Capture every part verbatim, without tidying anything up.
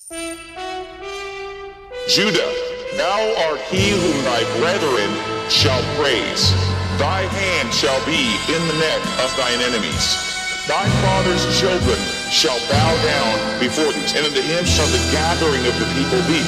Judah, thou art he whom thy brethren shall praise. Thy hand shall be in the neck of thine enemies. Thy father's children shall bow down before thee, and unto him shall the gathering of the people be.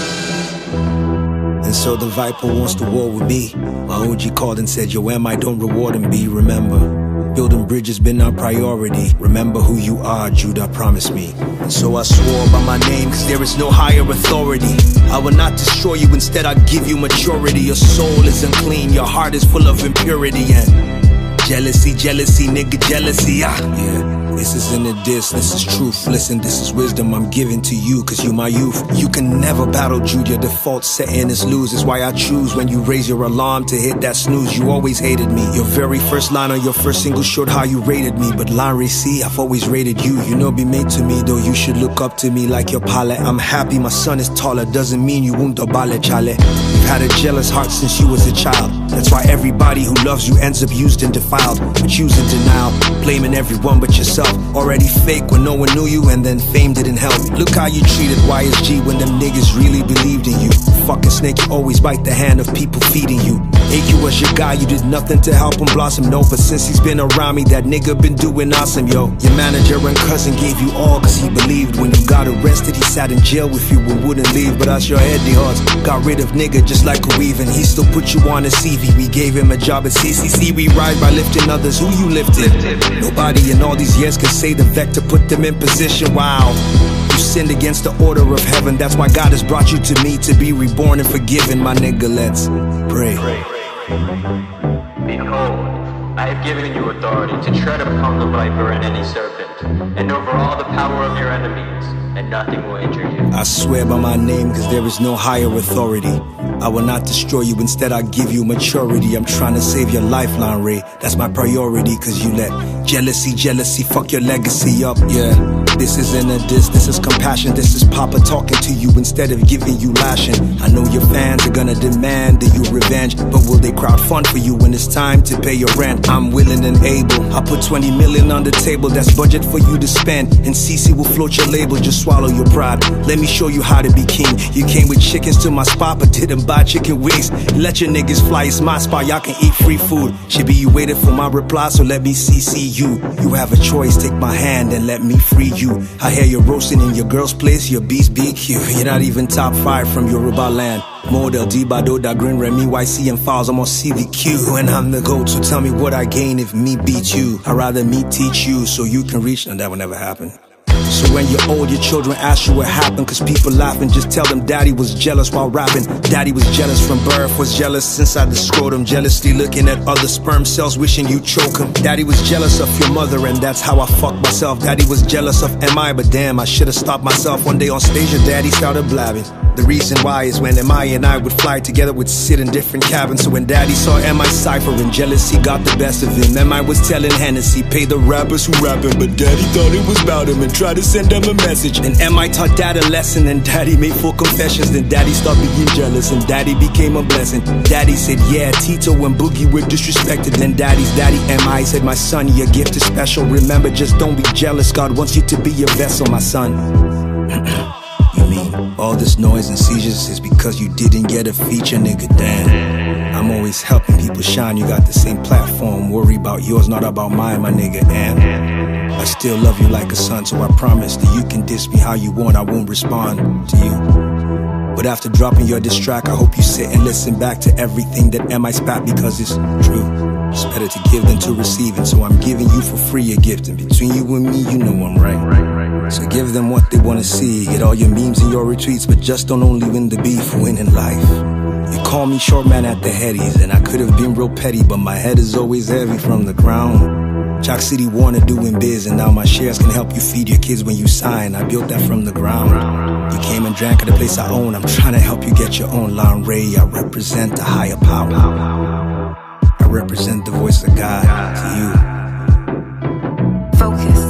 And so the Viper wants to war with me. My O G called and said, yo, am I don't reward and be. Remember, building bridges been our priority. Remember who you are, Judah, promise me. And so I swore by my name, cause there is no higher authority. I will not destroy you, instead I'll give you maturity. Your soul is unclean, your heart is full of impurity. And jealousy, jealousy, nigga, jealousy, ah, yeah. This isn't a diss, this is truth. Listen, this is wisdom I'm giving to you, cause you my youth. You can never battle Jude, your default setting is lose. It's why I choose when you raise your alarm to hit that snooze. You always hated me. Your very first line on your first single showed how you rated me. But Larry, see, I've always rated you. You know be made to me, though you should look up to me like your pilot. I'm happy my son is taller, doesn't mean you won't dobale chale. You've had a jealous heart since you was a child. That's why everybody who loves you ends up used and defiled. But using denial, blaming everyone but yourself. Already fake when no one knew you, and then fame didn't help. Look how you treated Y S G when them niggas really believed in you. Fucking snake, you always bite the hand of people feeding you. A Q was your guy, you did nothing to help him blossom, no. But since he's been around me, that nigga been doing awesome, yo. Your manager and cousin gave you all cause he believed. When you got arrested, he sat in jail with you and wouldn't leave. But us, your head, the odds got rid of nigga just like a weave. And he still put you on a C V. We gave him a job at C C C. We rise by lifting others. Who you lifted? Nobody in all these years can say the vector put them in position. Wow, you sinned against the order of heaven. That's why God has brought you to me to be reborn and forgiven. My nigga, let's pray. Behold, I have given you authority to tread upon the viper and any serpent, and over all the power of your enemies, and nothing will injure you. I swear by my name, cause there is no higher authority. I will not destroy you, instead I'll give you maturity. I'm trying to save your lifeline, Ray. That's my priority, cause you let jealousy, jealousy fuck your legacy up, yeah. This isn't a diss, this is compassion. This is Papa talking to you instead of giving you lashing. I know your fans are gonna demand that you revenge, but will they crowd fund for you when it's time to pay your rent? I'm willing and able. I put twenty million on the table, that's budget for you to spend. And C C will float your label, just swallow your pride. Let me show you how to be king. You came with chickens to my spot, but didn't buy chicken wings. Let your niggas fly, it's my spot, y'all can eat free food. Should be you waited for my reply, so let me C C you. You have a choice, take my hand and let me free you. I hear you're roasting in your girl's place, your beast B Q. You're not even top five from Yoruba land. Model D Bado, Da Green Remy, Y C and Files, I'm on C V Q. And I'm the GOAT, so tell me what I gain if me beat you. I'd rather me teach you so you can reach, and that will never happen. So when you're old, your children ask you what happened, cause people laughing, just tell them daddy was jealous while rapping. Daddy was jealous from birth, was jealous inside the scrotum, jealously looking at other sperm cells, wishing you choke him. Daddy was jealous of your mother, and that's how I fucked myself. Daddy was jealous of M I, but damn, I should've stopped myself. One day on stage, your daddy started blabbing. The reason why is when M I and I would fly together, would sit in different cabins. So when daddy saw M I ciphering, jealousy got the best of him. M I was telling Hennessy, pay the rappers who rapping, but daddy thought it was about him and tried to send them a message. Then M I taught dad a lesson, and daddy made full confessions. Then daddy started being jealous, and daddy became a blessing. Daddy said, yeah, Tito and Boogie were disrespected. Then daddy's daddy M I said, my son, your gift is special. Remember, just don't be jealous. God wants you to be a vessel, my son. You mean all this noise and seizures is because you didn't get a feature, nigga? Damn, I'm always helping people shine. You got the same platform, worry about yours, not about mine, my nigga. And I still love you like a son, so I promise that you can diss me how you want, I won't respond to you. But after dropping your diss track, I hope you sit and listen back to everything that M I spat, because it's true. It's better to give than to receive, and so I'm giving you for free a gift. And between you and me, you know I'm right. So give them what they wanna see, get all your memes and your retweets, but just don't only win the beef, win in life. You call me short man at the headies, and I could've been real petty, but my head is always heavy from the ground. Chalk City Warner doing biz, and now my shares can help you feed your kids when you sign. I built that from the ground. You came and drank at the place I own. I'm trying to help you get your own. Lon Ray, I represent a higher power. I represent the voice of God to you. Focus.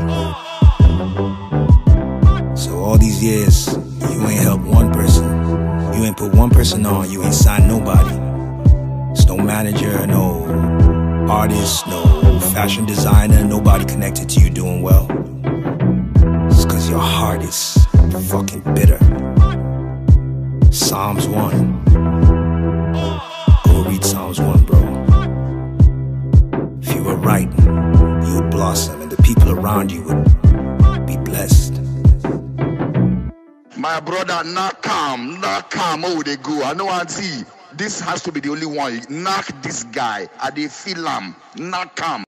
So all these years, you ain't helped one person. You ain't put one person on, you ain't signed nobody. It's no manager, no artist, no fashion designer, nobody connected to you doing well. It's cause your heart is Fucking bitter. Psalms one. Go read Psalms one, bro. If you were right, you would blossom and the people around you would be blessed. My brother, not calm, not calm. Oh, they go. I know what see. This has to be the only one. Knock this guy. I dey feel him. Not calm.